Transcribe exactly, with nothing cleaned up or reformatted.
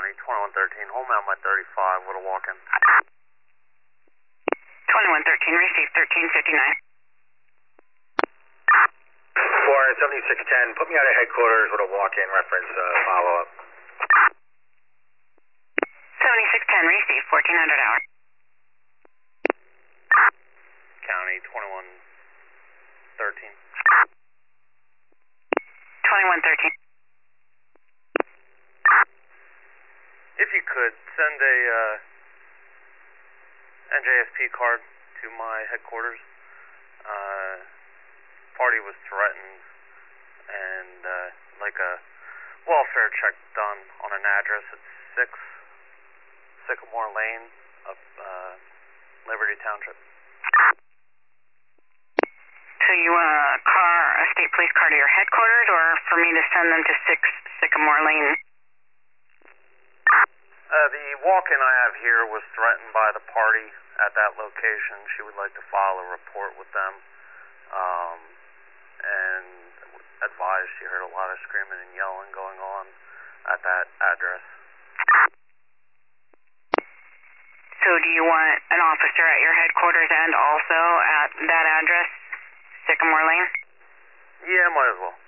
County, twenty-one thirteen, home out my thirty-five with a walk-in. twenty-one thirteen, receive thirteen fifty-nine. four seventy-six ten, put me out of headquarters with a walk-in reference uh, follow-up. seventy-six ten, receive fourteen hundred hour. County, twenty-one thirteen. twenty-one thirteen. If you could, send a uh, N J S P card to my headquarters. Uh, party was threatened and uh, like a welfare check done on an address at six Sycamore Lane of uh, Liberty Township. So you want a car, a state police car to your headquarters, or for me to send them to six Sycamore Lane? Uh, the walk-in I have here was threatened by the party at that location. She would like to file a report with them, um, and advised she heard a lot of screaming and yelling going on at that address. So do you want an officer at your headquarters and also at that address, Sycamore Lane? Yeah, might as well.